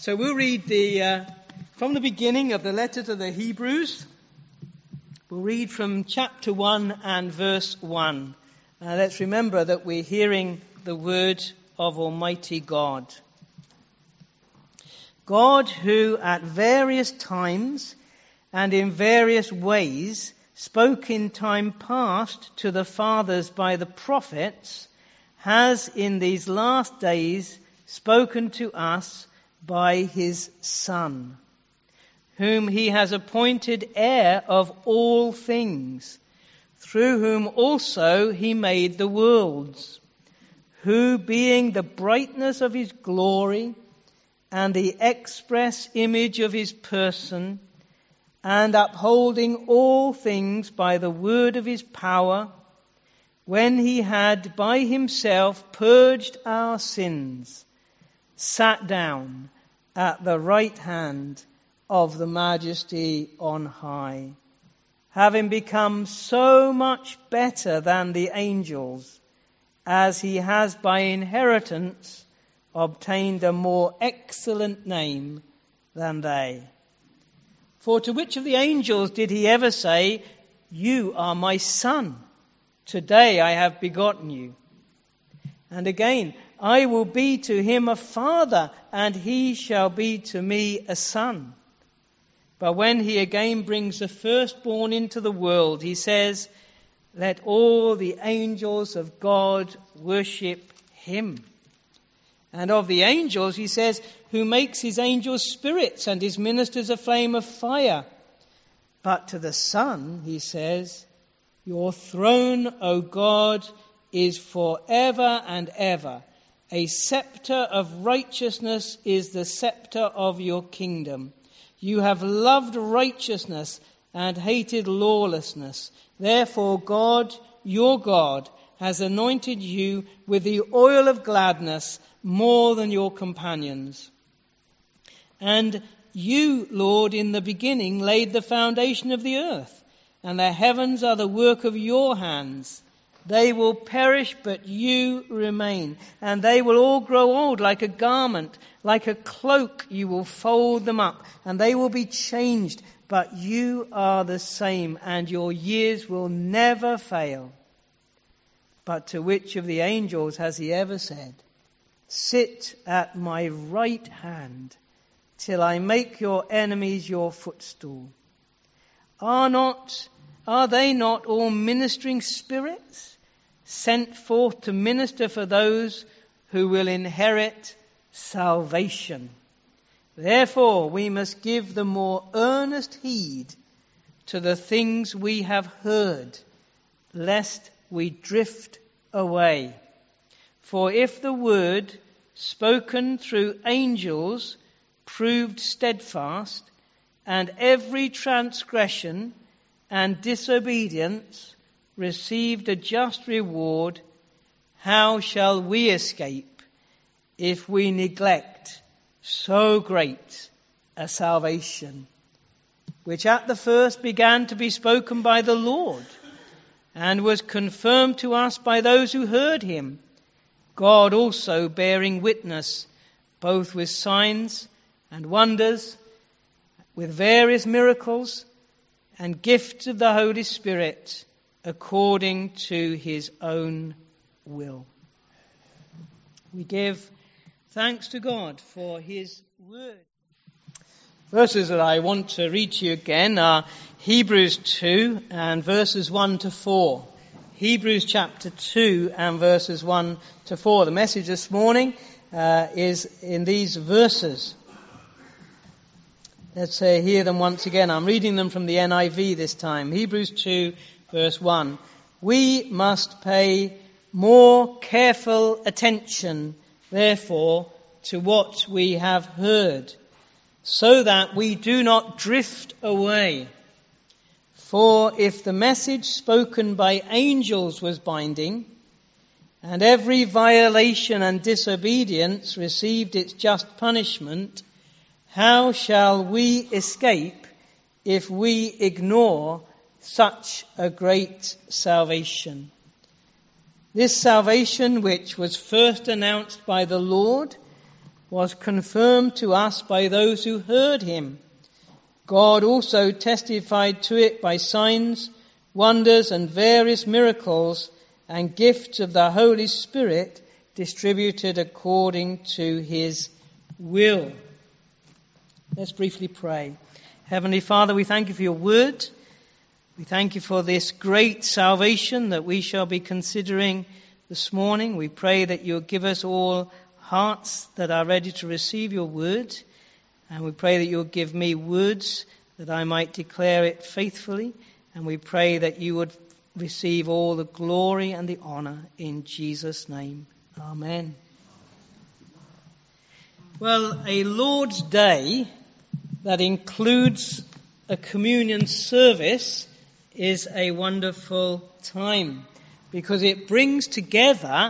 So we'll read from the beginning of the letter to the Hebrews. We'll read from chapter 1 and verse 1. Let's remember that we're hearing the word of Almighty God. God, who at various times and in various ways spoke in time past to the fathers by the prophets, has in these last days spoken to us by his Son, whom he has appointed heir of all things, through whom also he made the worlds, who being the brightness of his glory and the express image of his person, and upholding all things by the word of his power, when he had by himself purged our sins, sat down at the right hand of the Majesty on high, having become so much better than the angels, as he has by inheritance obtained a more excellent name than they. For to which of the angels did he ever say, "You are my son, today I have begotten you"? And again, "I will be to him a father, and he shall be to me a son." But when he again brings the firstborn into the world, he says, "Let all the angels of God worship him." And of the angels, he says, "Who makes his angels spirits and his ministers a flame of fire." But to the Son, he says, "Your throne, O God, is forever and ever. A scepter of righteousness is the scepter of your kingdom. You have loved righteousness and hated lawlessness. Therefore God, your God, has anointed you with the oil of gladness more than your companions. And you, Lord, in the beginning laid the foundation of the earth, and the heavens are the work of your hands. They will perish, but you remain, and they will all grow old like a garment. Like a cloak you will fold them up, and they will be changed, but you are the same, and your years will never fail." But to which of the angels has he ever said, "Sit at my right hand, till I make your enemies your footstool"? Are they not all ministering spirits, sent forth to minister for those who will inherit salvation? Therefore we must give the more earnest heed to the things we have heard, lest we drift away. For if the word spoken through angels proved steadfast, and every transgression and disobedience received a just reward, how shall we escape if we neglect so great a salvation, which at the first began to be spoken by the Lord, and was confirmed to us by those who heard him, God also bearing witness, both with signs and wonders, with various miracles and gifts of the Holy Spirit, according to his own will. We give thanks to God for his word. Verses that I want to read to you again are Hebrews 2 and verses 1 to 4. Hebrews chapter 2 and verses 1 to 4. The message this morning is in these verses. Let's hear them once again. I'm reading them from the NIV this time. Hebrews 2 verse 1. We must pay more careful attention, therefore, to what we have heard, so that we do not drift away. For if the message spoken by angels was binding, and every violation and disobedience received its just punishment, how shall we escape if we ignore such a great salvation? This salvation, which was first announced by the Lord, was confirmed to us by those who heard him. God also testified to it by signs, wonders, and various miracles and gifts of the Holy Spirit distributed according to his will. Let's briefly pray. Heavenly Father, we thank you for your word. We thank you for this great salvation that we shall be considering this morning. We pray that you'll give us all hearts that are ready to receive your word. And we pray that you'll give me words that I might declare it faithfully. And we pray that you would receive all the glory and the honor in Jesus' name. Amen. Well, a Lord's Day that includes a communion service is a wonderful time because it brings together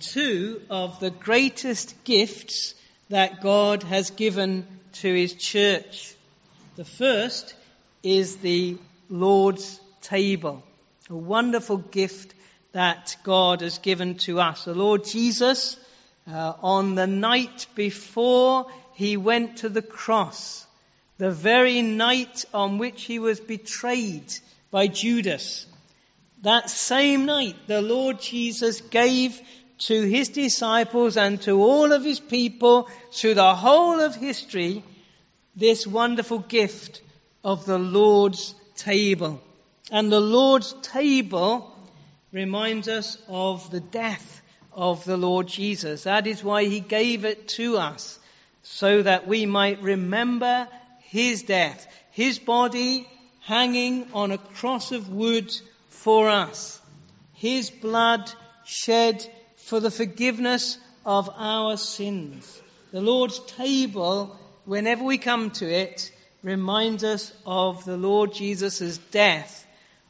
two of the greatest gifts that God has given to his church. The first is the Lord's table, a wonderful gift that God has given to us. The Lord Jesus, on the night before he went to the cross, the very night on which he was betrayed by Judas, that same night the Lord Jesus gave to his disciples and to all of his people through the whole of history this wonderful gift of the Lord's table. And the Lord's table reminds us of the death of the Lord Jesus. That is why he gave it to us, so that we might remember his death, his body hanging on a cross of wood for us, his blood shed for the forgiveness of our sins. The Lord's table, whenever we come to it, reminds us of the Lord Jesus' death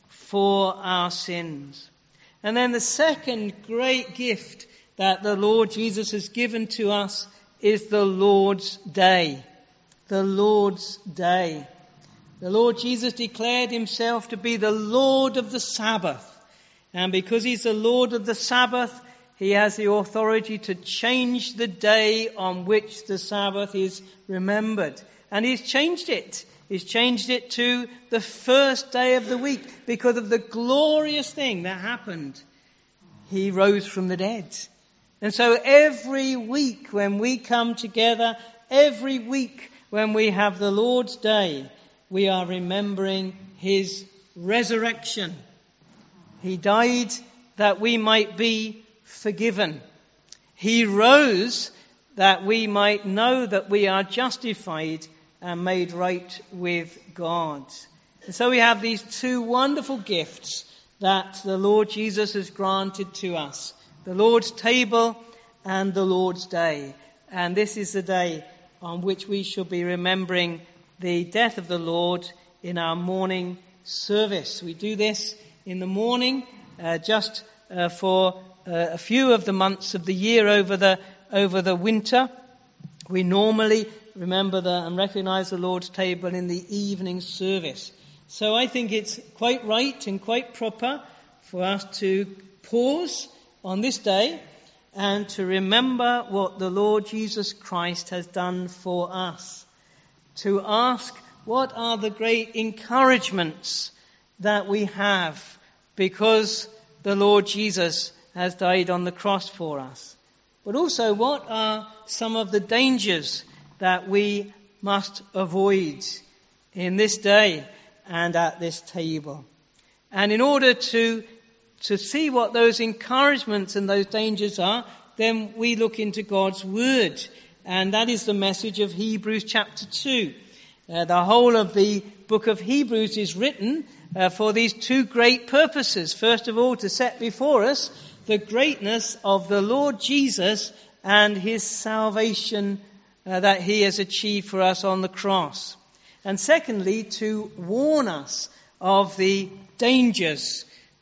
for our sins. And then the second great gift that the Lord Jesus has given to us is the Lord's Day. The Lord's Day. The Lord Jesus declared himself to be the Lord of the Sabbath. And because he's the Lord of the Sabbath, he has the authority to change the day on which the Sabbath is remembered. And he's changed it. He's changed it to the first day of the week because of the glorious thing that happened. He rose from the dead. And so every week when we come together, every week when we have the Lord's Day, we are remembering his resurrection. He died that we might be forgiven. He rose that we might know that we are justified and made right with God. And so we have these two wonderful gifts that the Lord Jesus has granted to us. The Lord's table and the Lord's Day. And this is the day on which we shall be remembering the death of the Lord in our morning service. We do this in the morning just for a few of the months of the year over the winter. We normally remember and recognize the Lord's table in the evening service. So I think it's quite right and quite proper for us to pause on this day and to remember what the Lord Jesus Christ has done for us. To ask what are the great encouragements that we have because the Lord Jesus has died on the cross for us. But also, what are some of the dangers that we must avoid in this day and at this table? And in order to see what those encouragements and those dangers are, then we look into God's Word. And that is the message of Hebrews chapter 2. The whole of the book of Hebrews is written for these two great purposes. First of all, to set before us the greatness of the Lord Jesus and his salvation that he has achieved for us on the cross. And secondly, to warn us of the dangers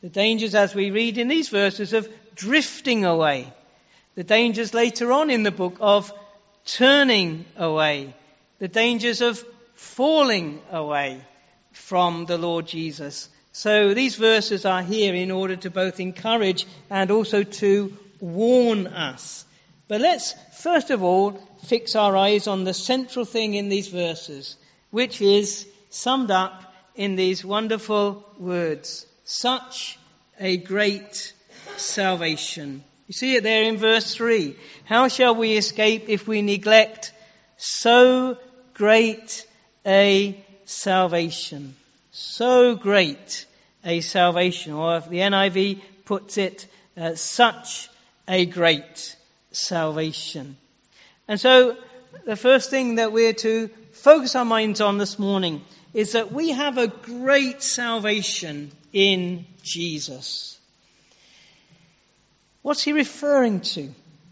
as we read in these verses of drifting away. The dangers later on in the book of turning away. The dangers of falling away from the Lord Jesus. So these verses are here in order to both encourage and also to warn us. But let's first of all fix our eyes on the central thing in these verses, which is summed up in these wonderful words. Such a great salvation. You see it there in verse 3. How shall we escape if we neglect so great a salvation? So great a salvation. Or if the NIV puts it, such a great salvation. And so the first thing that we're to focus our minds on this morning is that we have a great salvation in Jesus. What's he referring to?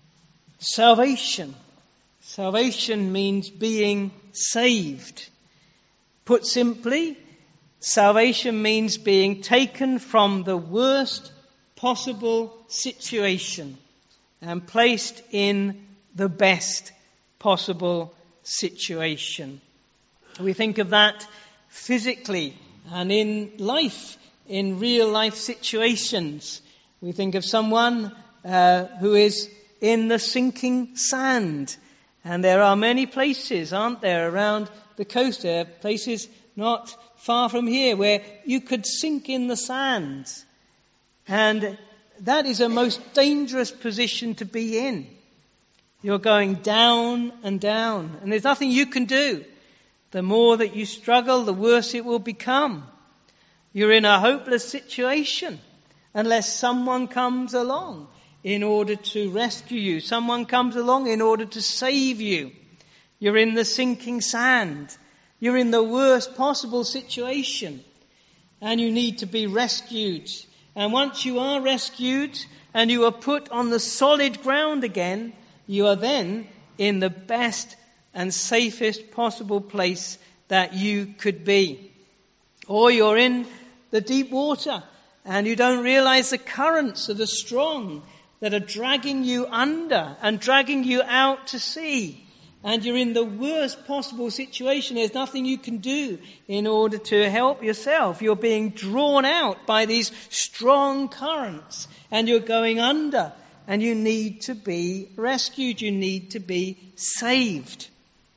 Salvation. Salvation means being saved. Put simply, salvation means being taken from the worst possible situation and placed in the best possible situation. We think of that physically and in life, in real life situations. We think of someone who is in the sinking sand. And there are many places, aren't there, around the coast. There are places not far from here where you could sink in the sand. And that is a most dangerous position to be in. You're going down and down, and there's nothing you can do. The more that you struggle, the worse it will become. You're in a hopeless situation unless someone comes along in order to rescue you. Someone comes along in order to save you. You're in the sinking sand. You're in the worst possible situation, and you need to be rescued. And once you are rescued and you are put on the solid ground again, you are then in the best and safest possible place that you could be. Or you're in the deep water and you don't realize the currents that are strong, that are dragging you under and dragging you out to sea. And you're in the worst possible situation. There's nothing you can do in order to help yourself. You're being drawn out by these strong currents and you're going under. And you need to be rescued. You need to be saved.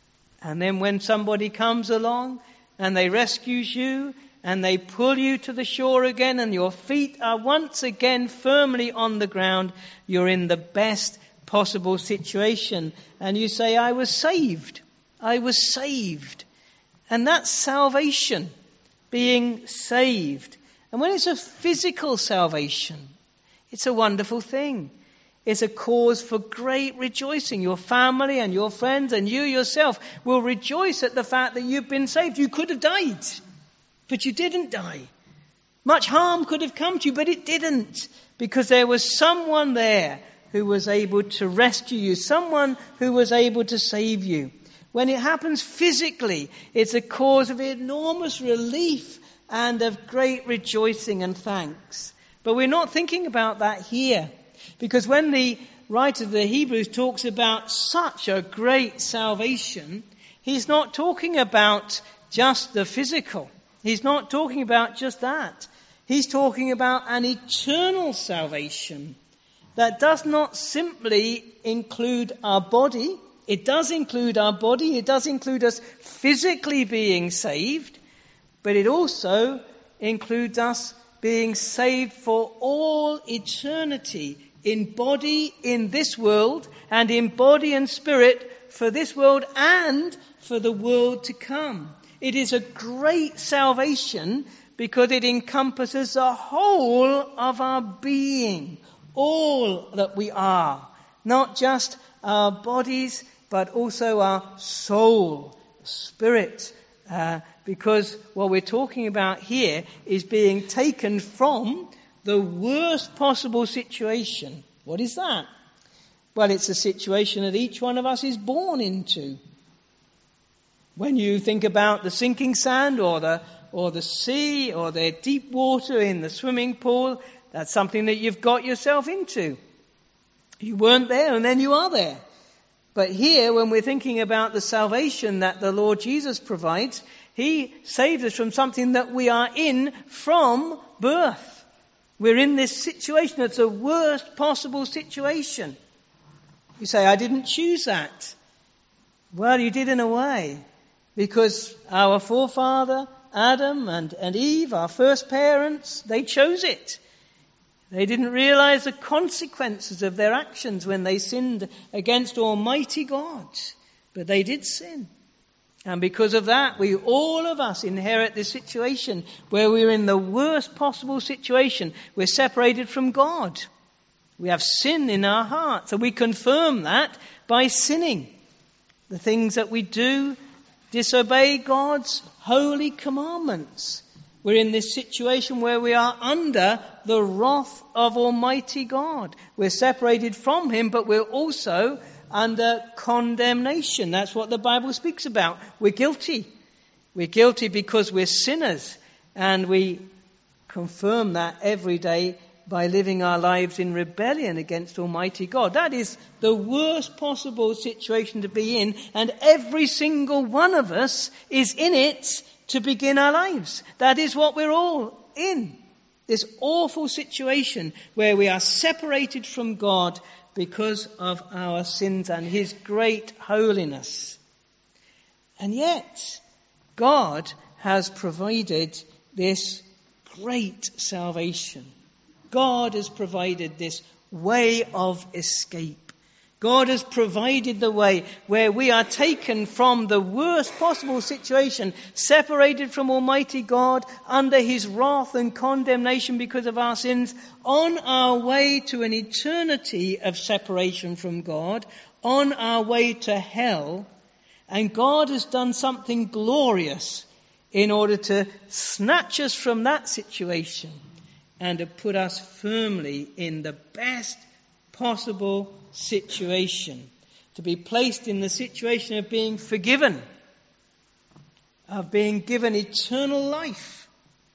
And then when somebody comes along and they rescues you and they pull you to the shore again and your feet are once again firmly on the ground, you're in the best possible situation. And you say, I was saved. I was saved. And that's salvation, being saved. And when it's a physical salvation, it's a wonderful thing. It's a cause for great rejoicing. Your family and your friends and you yourself will rejoice at the fact that you've been saved. You could have died, but you didn't die. Much harm could have come to you, but it didn't, because there was someone there who was able to rescue you, someone who was able to save you. When it happens physically, it's a cause of enormous relief and of great rejoicing and thanks. But we're not thinking about that here. Because when the writer of the Hebrews talks about such a great salvation, he's not talking about just the physical. He's not talking about just that. He's talking about an eternal salvation that does not simply include our body. It does include our body. It does include us physically being saved. But it also includes us being saved for all eternity, in body in this world, and in body and spirit for this world and for the world to come. It is a great salvation because it encompasses the whole of our being, all that we are, not just our bodies, but also our soul, spirit, because what we're talking about here is being taken from the worst possible situation. What is that? Well, it's a situation that each one of us is born into. When you think about the sinking sand or the sea or the deep water in the swimming pool, that's something that you've got yourself into. You weren't there and then you are there. But here, when we're thinking about the salvation that the Lord Jesus provides, He saves us from something that we are in from birth. We're in this situation. It's the worst possible situation. You say, I didn't choose that. Well, you did in a way, because our forefather, Adam and Eve, our first parents, they chose it. They didn't realize the consequences of their actions when they sinned against Almighty God. But they did sin. And because of that, all of us inherit this situation where we're in the worst possible situation. We're separated from God. We have sin in our hearts, and we confirm that by sinning. The things that we do disobey God's holy commandments. We're in this situation where we are under the wrath of Almighty God. We're separated from Him, but we're also under condemnation. That's what the Bible speaks about. We're guilty. We're guilty because we're sinners, and we confirm that every day by living our lives in rebellion against Almighty God. That is the worst possible situation to be in, and every single one of us is in it to begin our lives. That is what we're all in. This awful situation where we are separated from God because of our sins and His great holiness. And yet, God has provided this great salvation. God has provided this way of escape. God has provided the way where we are taken from the worst possible situation, separated from Almighty God, under His wrath and condemnation because of our sins, on our way to an eternity of separation from God, on our way to hell. And God has done something glorious in order to snatch us from that situation and to put us firmly in the best possible situation, to be placed in the situation of being forgiven, of being given eternal life,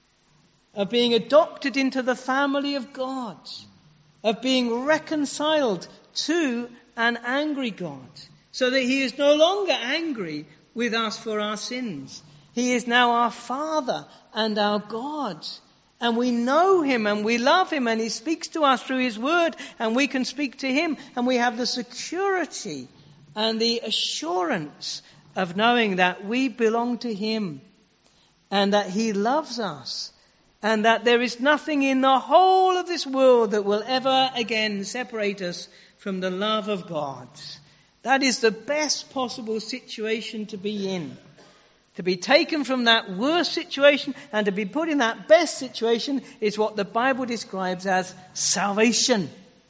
of being adopted into the family of God, of being reconciled to an angry God, so that He is no longer angry with us for our sins. He is now our Father and our God. And we know Him and we love Him, and He speaks to us through His word, and we can speak to Him, and we have the security and the assurance of knowing that we belong to Him and that He loves us, and that there is nothing in the whole of this world that will ever again separate us from the love of God. That is the best possible situation to be in. To be taken from that worst situation and to be put in that best situation is what the Bible describes as salvation.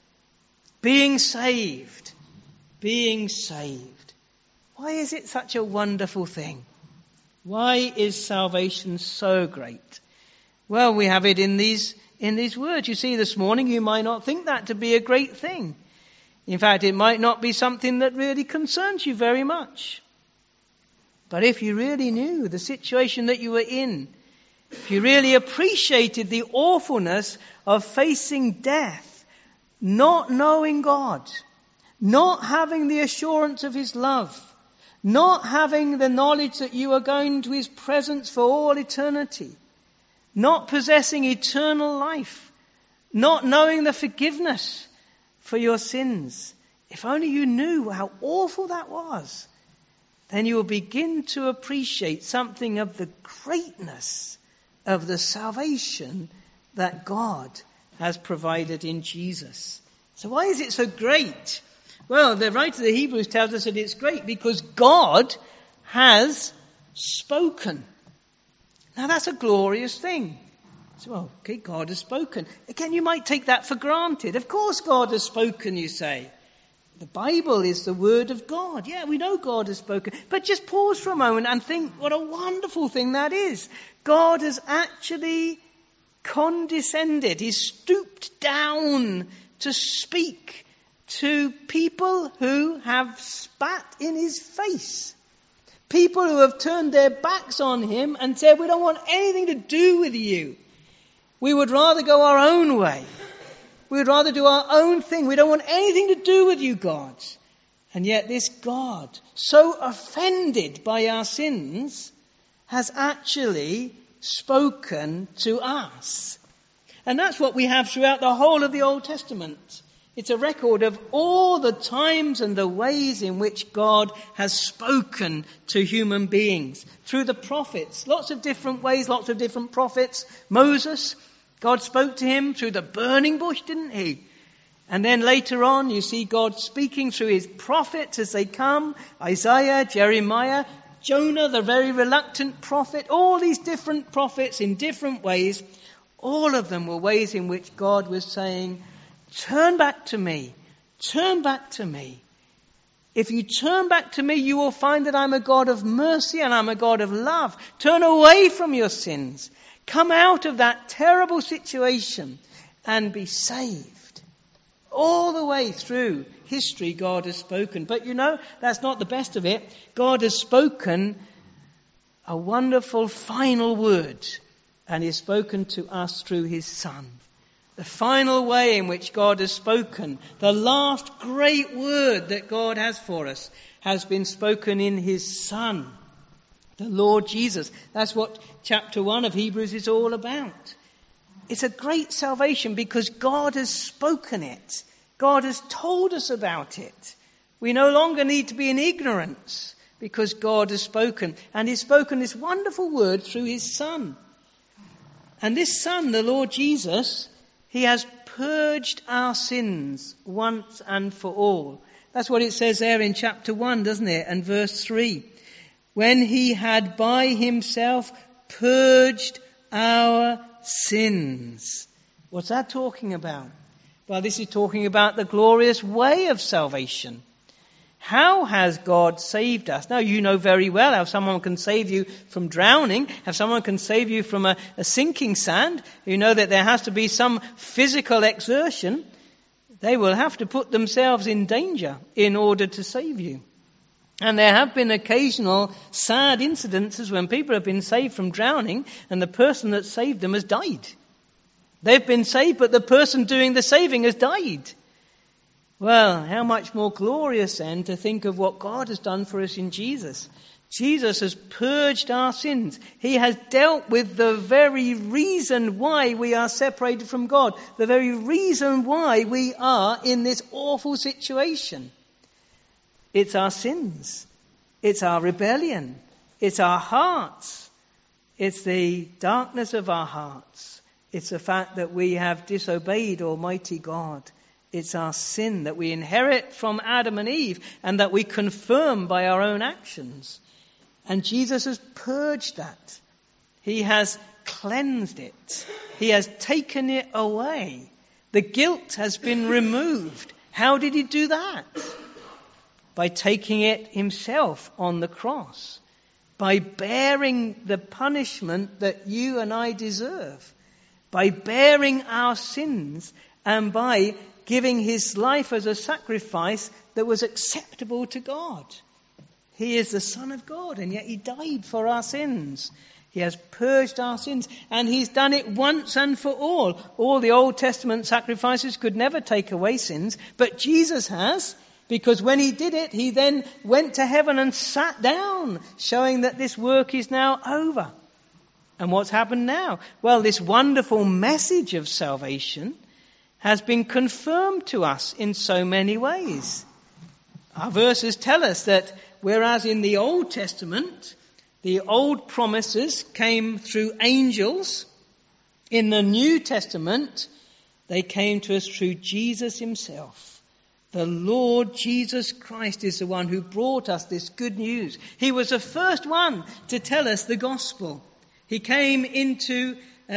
Being saved. Being saved. Why is it such a wonderful thing? Why is salvation so great? Well, we have it in these words. You see, this morning you might not think that to be a great thing. In fact, it might not be something that really concerns you very much. But if you really knew the situation that you were in, if you really appreciated the awfulness of facing death, not knowing God, not having the assurance of His love, not having the knowledge that you are going to His presence for all eternity, not possessing eternal life, not knowing the forgiveness for your sins, if only you knew how awful that was, then you will begin to appreciate something of the greatness of the salvation that God has provided in Jesus. So why is it so great? Well, the writer of the Hebrews tells us that it's great because God has spoken. Now that's a glorious thing. So, well, okay, God has spoken. Again, you might take that for granted. Of course God has spoken, you say. The Bible is the Word of God. Yeah, we know God has spoken. But just pause for a moment and think what a wonderful thing that is. God has actually condescended. He's stooped down to speak to people who have spat in His face. People who have turned their backs on Him and said, we don't want anything to do with you. We would rather go our own way. We would rather do our own thing. We don't want anything to do with you, God. And yet this God, so offended by our sins, has actually spoken to us. And that's what we have throughout the whole of the Old Testament. It's a record of all the times and the ways in which God has spoken to human beings through the prophets. Lots of different ways, lots of different prophets. Moses, God spoke to him through the burning bush, didn't he? And then later on, you see God speaking through his prophets as they come. Isaiah, Jeremiah, Jonah, the very reluctant prophet. All these different prophets in different ways. All of them were ways in which God was saying, turn back to me. Turn back to me. If you turn back to me, you will find that I'm a God of mercy and I'm a God of love. Turn away from your sins. Come out of that terrible situation and be saved. All the way through history, God has spoken. But you know, that's not the best of it. God has spoken a wonderful final word. And he's spoken to us through his Son. The final way in which God has spoken, the last great word that God has for us, has been spoken in his Son, the Lord Jesus. That's what chapter 1 of Hebrews is all about. It's a great salvation because God has spoken it. God has told us about it. We no longer need to be in ignorance because God has spoken. And he's spoken this wonderful word through his Son. And this Son, the Lord Jesus, he has purged our sins once and for all. That's what it says there in chapter 1, doesn't it? And verse 3. When he had by himself purged our sins. What's that talking about? Well, this is talking about the glorious way of salvation. How has God saved us? Now, you know very well how someone can save you from drowning, how someone can save you from a sinking sand. You know that there has to be some physical exertion. They will have to put themselves in danger in order to save you. And there have been occasional sad incidences when people have been saved from drowning and the person that saved them has died. They've been saved, but the person doing the saving has died. Well, how much more glorious then to think of what God has done for us in Jesus. Jesus has purged our sins. He has dealt with the very reason why we are separated from God. The very reason why we are in this awful situation. It's our sins. It's our rebellion. It's our hearts. It's the darkness of our hearts. It's the fact that we have disobeyed Almighty God. It's our sin that we inherit from Adam and Eve and that we confirm by our own actions. And Jesus has purged that. He has cleansed it. He has taken it away. The guilt has been removed. How did he do that? By taking it himself on the cross. By bearing the punishment that you and I deserve. By bearing our sins and by giving his life as a sacrifice that was acceptable to God. He is the Son of God, and yet he died for our sins. He has purged our sins, and he's done it once and for all. All the Old Testament sacrifices could never take away sins, but Jesus has, because when he did it, he then went to heaven and sat down, showing that this work is now over. And what's happened now? Well, this wonderful message of salvation has been confirmed to us in so many ways. Our verses tell us that whereas in the Old Testament, the old promises came through angels, in the New Testament, they came to us through Jesus himself. The Lord Jesus Christ is the one who brought us this good news. He was the first one to tell us the gospel. He came into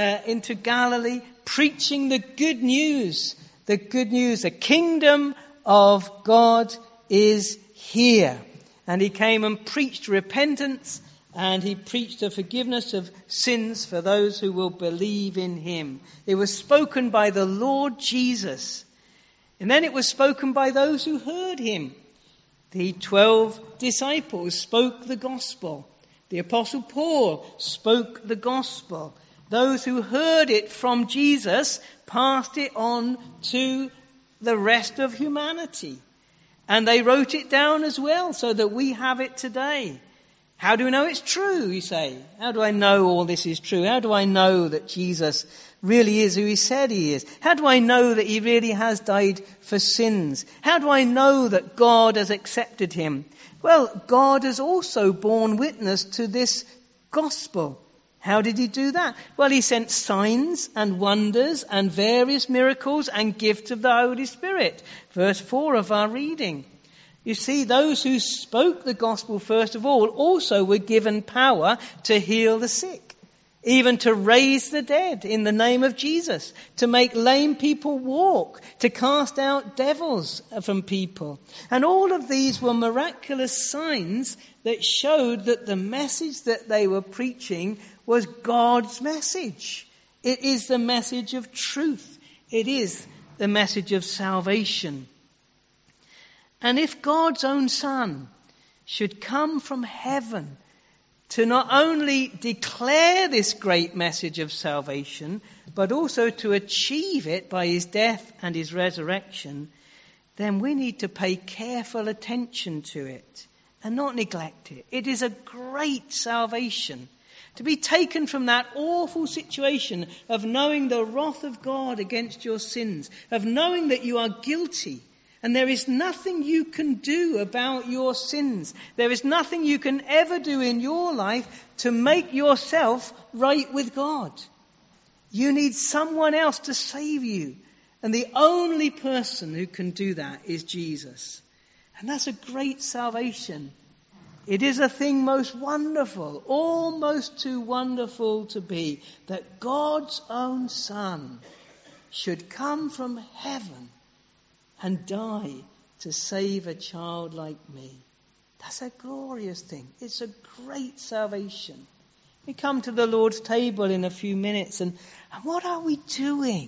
Galilee preaching the good news. The good news, the kingdom of God is here. And he came and preached repentance, and he preached the forgiveness of sins for those who will believe in him. It was spoken by the Lord Jesus. And then it was spoken by those who heard him. The 12 disciples spoke the gospel. The Apostle Paul spoke the gospel. Those who heard it from Jesus passed it on to the rest of humanity. And they wrote it down as well so that we have it today. How do we know it's true, you say? How do I know all this is true? How do I know that Jesus really is who he said he is? How do I know that he really has died for sins? How do I know that God has accepted him? Well, God has also borne witness to this gospel. How did he do that? Well, he sent signs and wonders and various miracles and gifts of the Holy Spirit. Verse 4 of our reading. You see, those who spoke the gospel first of all also were given power to heal the sick, even to raise the dead in the name of Jesus, to make lame people walk, to cast out devils from people. And all of these were miraculous signs that showed that the message that they were preaching was God's message. It is the message of truth. It is the message of salvation. And if God's own Son should come from heaven to not only declare this great message of salvation, but also to achieve it by his death and his resurrection, then we need to pay careful attention to it and not neglect it. It is a great salvation. To be taken from that awful situation of knowing the wrath of God against your sins, of knowing that you are guilty, and there is nothing you can do about your sins. There is nothing you can ever do in your life to make yourself right with God. You need someone else to save you. And the only person who can do that is Jesus. And that's a great salvation. It is a thing most wonderful, almost too wonderful to be, that God's own Son should come from heaven and die to save a child like me. That's a glorious thing. It's a great salvation. We come to the Lord's table in a few minutes, and what are we doing?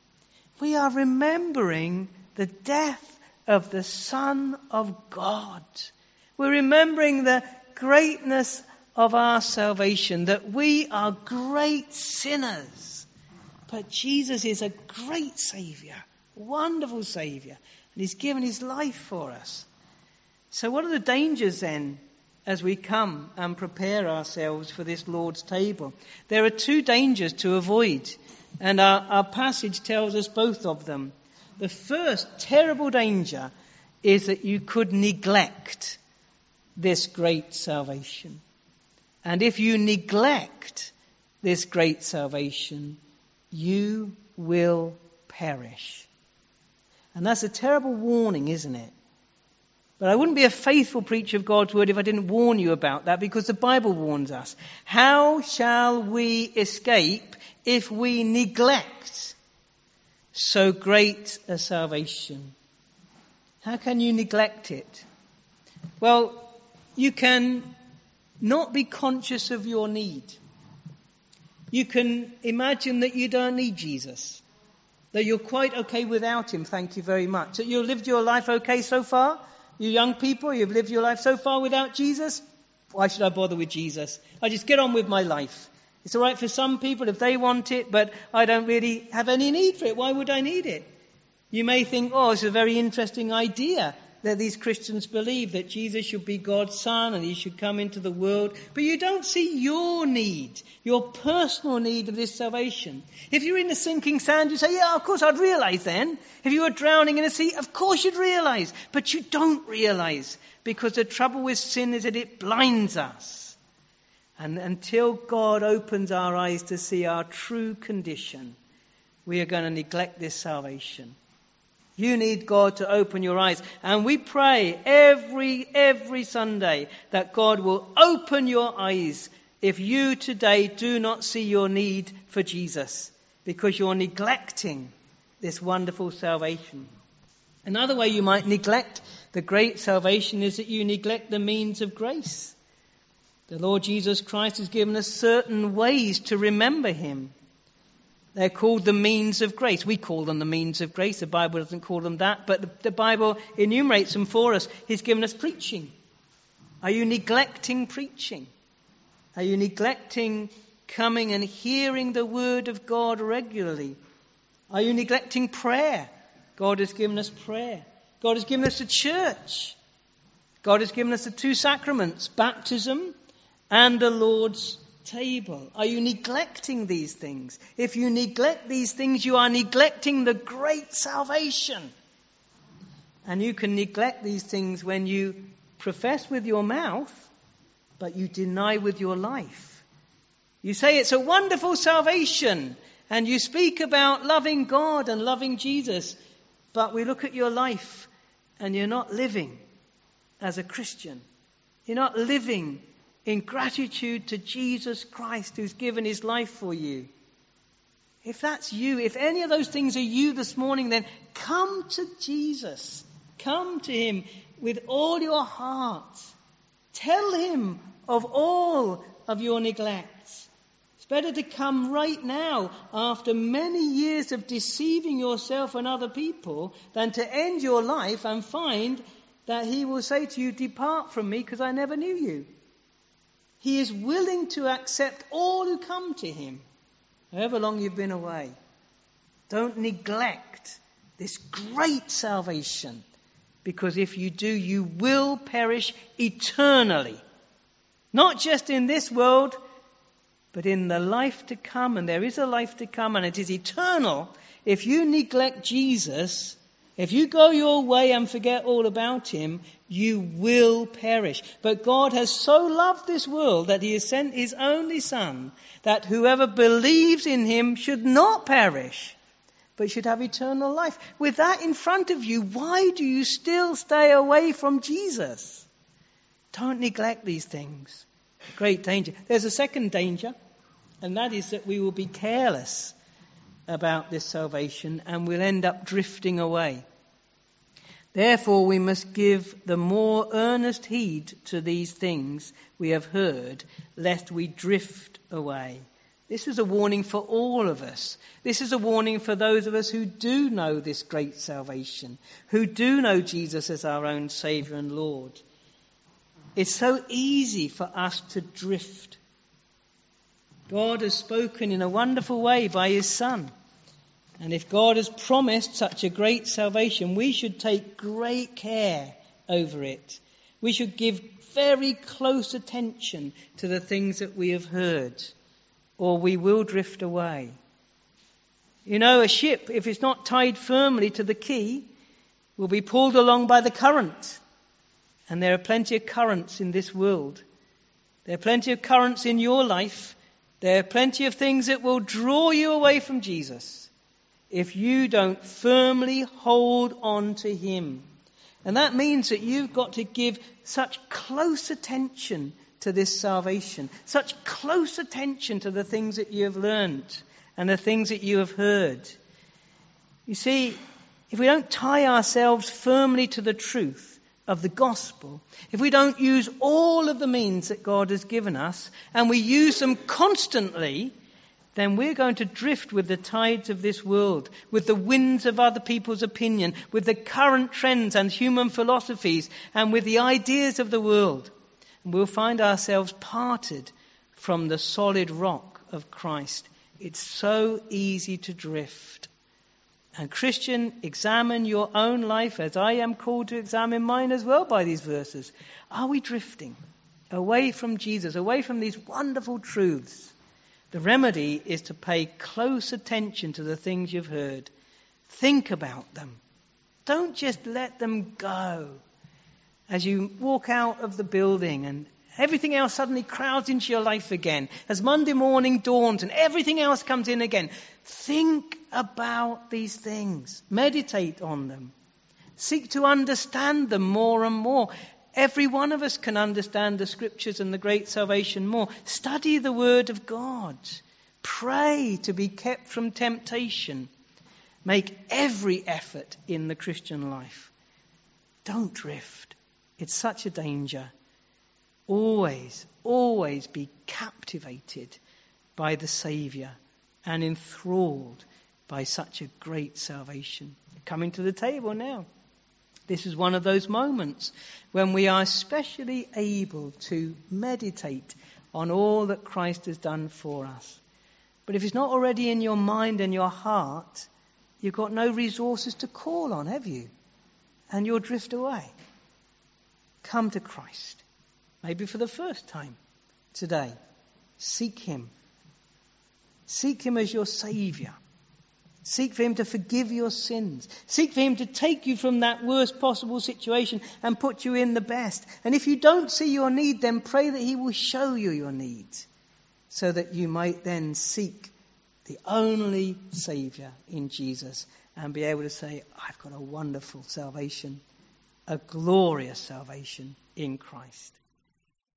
We are remembering the death of the Son of God. We're remembering the greatness of our salvation, that we are great sinners. But Jesus is a great Saviour. Wonderful Saviour. And he's given his life for us. So what are the dangers then as we come and prepare ourselves for this Lord's table? There are two dangers to avoid. And our passage tells us both of them. The first terrible danger is that you could neglect this great salvation. And if you neglect this great salvation, you will perish. And that's a terrible warning, isn't it? But I wouldn't be a faithful preacher of God's word if I didn't warn you about that, because the Bible warns us. How shall we escape if we neglect so great a salvation? How can you neglect it? Well, you can not be conscious of your need. You can imagine that you don't need Jesus. That you're quite okay without him, thank you very much. That you've lived your life okay so far. You young people, you've lived your life so far without Jesus. Why should I bother with Jesus? I just get on with my life. It's all right for some people if they want it, but I don't really have any need for it. Why would I need it? You may think, oh, it's a very interesting idea that these Christians believe that Jesus should be God's Son and he should come into the world. But you don't see your need, your personal need of this salvation. If you're in the sinking sand, you say, yeah, of course I'd realize then. If you were drowning in a sea, of course you'd realize. But you don't realize, because the trouble with sin is that it blinds us. And until God opens our eyes to see our true condition, we are going to neglect this salvation. You need God to open your eyes. And we pray every Sunday that God will open your eyes if you today do not see your need for Jesus, because you're neglecting this wonderful salvation. Another way you might neglect the great salvation is that you neglect the means of grace. The Lord Jesus Christ has given us certain ways to remember him. They're called the means of grace. We call them the means of grace. The Bible doesn't call them that, but the Bible enumerates them for us. He's given us preaching. Are you neglecting preaching? Are you neglecting coming and hearing the word of God regularly? Are you neglecting prayer? God has given us prayer. God has given us a church. God has given us the two sacraments, baptism and the Lord's table. Are you neglecting these things? If you neglect these things, you are neglecting the great salvation. And you can neglect these things when you profess with your mouth, but you deny with your life. You say it's a wonderful salvation, and you speak about loving God and loving Jesus, but we look at your life and you're not living as a Christian. You're not living in gratitude to Jesus Christ who's given his life for you. If that's you, if any of those things are you this morning, then come to Jesus. Come to him with all your heart. Tell him of all of your neglects. It's better to come right now after many years of deceiving yourself and other people than to end your life and find that he will say to you, depart from me because I never knew you. He is willing to accept all who come to him, however long you've been away. Don't neglect this great salvation, because if you do, you will perish eternally. Not just in this world, but in the life to come. And there is a life to come, and it is eternal. If you neglect Jesus, if you go your way and forget all about him, you will perish. But God has so loved this world that he has sent his only Son, that whoever believes in him should not perish, but should have eternal life. With that in front of you, why do you still stay away from Jesus? Don't neglect these things. Great danger. There's a second danger, and that is that we will be careless about this salvation and we'll end up drifting away. Therefore, we must give the more earnest heed to these things we have heard, lest we drift away. This is a warning for all of us. This is a warning for those of us who do know this great salvation, who do know Jesus as our own Saviour and Lord. It's so easy for us to drift. God has spoken in a wonderful way by his Son. And if God has promised such a great salvation, we should take great care over it. We should give very close attention to the things that we have heard, or we will drift away. You know, a ship, if it's not tied firmly to the quay, will be pulled along by the current. And there are plenty of currents in this world. There are plenty of currents in your life. There are plenty of things that will draw you away from Jesus if you don't firmly hold on to him. And that means that you've got to give such close attention to this salvation, such close attention to the things that you have learned and the things that you have heard. You see, if we don't tie ourselves firmly to the truth of the gospel, if we don't use all of the means that God has given us and we use them constantly, then we're going to drift with the tides of this world, with the winds of other people's opinion, with the current trends and human philosophies, and with the ideas of the world. And we'll find ourselves parted from the solid rock of Christ. It's so easy to drift. And Christian, examine your own life as I am called to examine mine as well by these verses. Are we drifting away from Jesus, away from these wonderful truths? The remedy is to pay close attention to the things you've heard. Think about them. Don't just let them go. As you walk out of the building and everything else suddenly crowds into your life again, as Monday morning dawns and everything else comes in again, think about these things. Meditate on them. Seek to understand them more and more. Every one of us can understand the scriptures and the great salvation more. Study the word of God. Pray to be kept from temptation. Make every effort in the Christian life. Don't drift. It's such a danger. Always, always be captivated by the Saviour and enthralled by such a great salvation. Coming to the table now. This is one of those moments when we are especially able to meditate on all that Christ has done for us. But if it's not already in your mind and your heart, you've got no resources to call on, have you? And you'll drift away. Come to Christ, maybe for the first time. today. Seek him. Seek him as your Saviour. Seek for him to forgive your sins. Seek for him to take you from that worst possible situation and put you in the best. And if you don't see your need, then pray that he will show you your need, so that you might then seek the only Saviour in Jesus and be able to say, I've got a wonderful salvation, a glorious salvation in Christ.